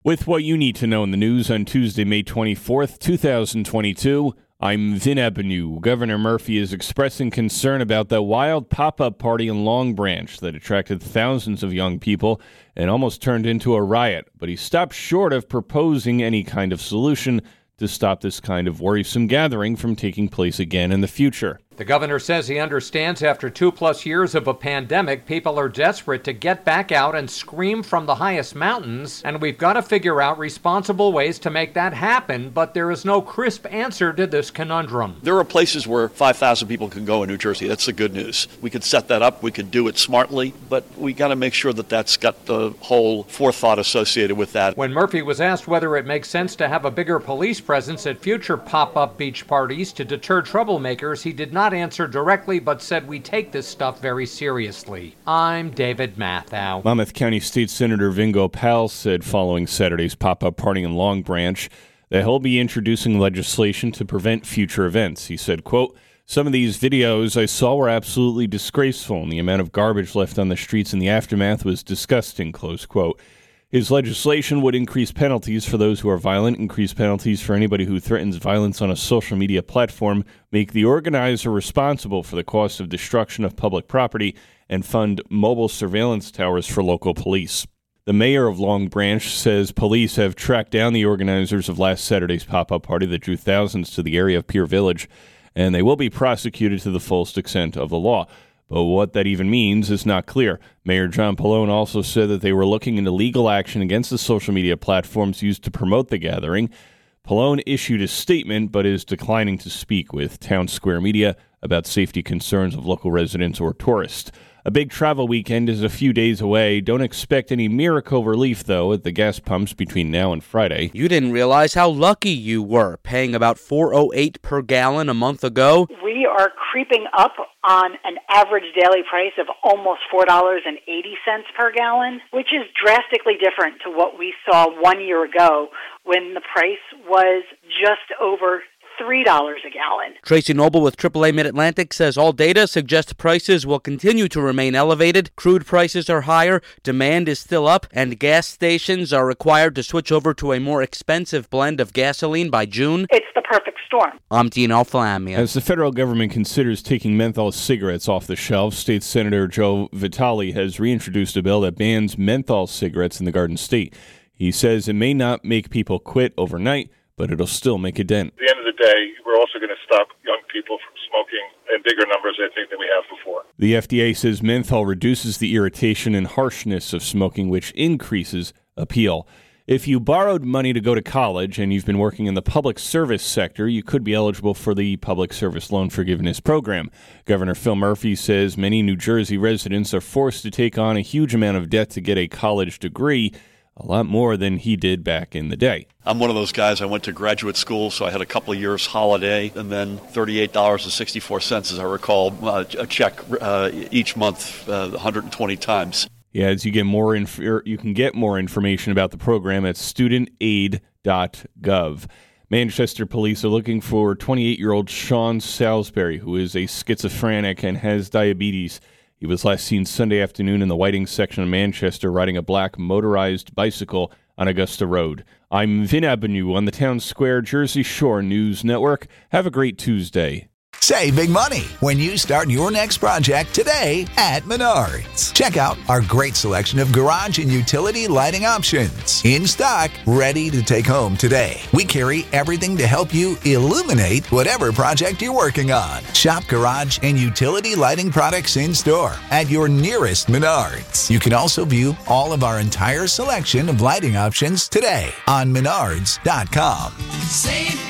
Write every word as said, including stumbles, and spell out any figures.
With what you need to know in the news on Tuesday, May twenty-fourth, twenty twenty-two, I'm Vin Ebenau. Governor Murphy is expressing concern about the wild pop-up party in Long Branch that attracted thousands of young people and almost turned into a riot. But he stopped short of proposing any kind of solution to stop this kind of worrisome gathering from taking place again in the future. The governor says he understands after two plus years of a pandemic, people are desperate to get back out and scream from the highest mountains, and we've got to figure out responsible ways to make that happen, but there is no crisp answer to this conundrum. There are places where five thousand people can go in New Jersey. That's the good news. We could set that up. We could do it smartly, but we got to make sure that that's got the whole forethought associated with that. When Murphy was asked whether it makes sense to have a bigger police presence at future pop-up beach parties to deter troublemakers, he did not answer directly, but said we take this stuff very seriously. I'm David Mathau. Monmouth County State Senator Vin Gopal said following Saturday's pop-up party in Long Branch that he'll be introducing legislation to prevent future events. He said, quote, "Some of these videos I saw were absolutely disgraceful, and the amount of garbage left on the streets in the aftermath was disgusting," close quote. His legislation would increase penalties for those who are violent, increase penalties for anybody who threatens violence on a social media platform, make the organizer responsible for the cost of destruction of public property, and fund mobile surveillance towers for local police. The mayor of Long Branch says police have tracked down the organizers of last Saturday's pop-up party that drew thousands to the area of Pier Village, and they will be prosecuted to the fullest extent of the law. But what that even means is not clear. Mayor John Pallone also said that they were looking into legal action against the social media platforms used to promote the gathering. Pallone issued a statement but is declining to speak with Town Square Media about safety concerns of local residents or tourists. A big travel weekend is a few days away. Don't expect any miracle relief, though, at the gas pumps between now and Friday. You didn't realize how lucky you were, paying about four dollars and eight cents per gallon a month ago. We are creeping up on an average daily price of almost four dollars and eighty cents per gallon, which is drastically different to what we saw one year ago when the price was just over three dollars a gallon. Tracy Noble with triple A Mid-Atlantic says all data suggests prices will continue to remain elevated. Crude prices are higher, demand is still up, and gas stations are required to switch over to a more expensive blend of gasoline by June. It's the perfect storm. I'm Dean Alflamia. As the federal government considers taking menthol cigarettes off the shelf, State Senator Joe Vitale has reintroduced a bill that bans menthol cigarettes in the Garden State. He says it may not make people quit overnight, but it'll still make a dent. At the end of the day, we're also going to stop young people from smoking in bigger numbers, I think, than we have before. The F D A says menthol reduces the irritation and harshness of smoking, which increases appeal. If you borrowed money to go to college and you've been working in the public service sector, you could be eligible for the Public Service Loan Forgiveness Program. Governor Phil Murphy says many New Jersey residents are forced to take on a huge amount of debt to get a college degree, a lot more than he did back in the day. I'm one of those guys. I went to graduate school, so I had a couple of years holiday, and then thirty-eight dollars and sixty-four cents, as I recall, uh, a check uh, each month, uh, one hundred twenty times. Yeah, as you get more inf- you can get more information about the program at student aid dot gov. Manchester police are looking for twenty-eight-year-old Sean Salisbury, who is a schizophrenic and has diabetes. He was last seen Sunday afternoon in the Whiting section of Manchester riding a black motorized bicycle on Augusta Road. I'm Vin Ebenau on the Town Square Jersey Shore News Network. Have a great Tuesday. Save big money when you start your next project today at Menards. Check out our great selection of garage and utility lighting options. In stock, ready to take home today. We carry everything to help you illuminate whatever project you're working on. Shop garage and utility lighting products in store at your nearest Menards. You can also view all of our entire selection of lighting options today on menards dot com. Save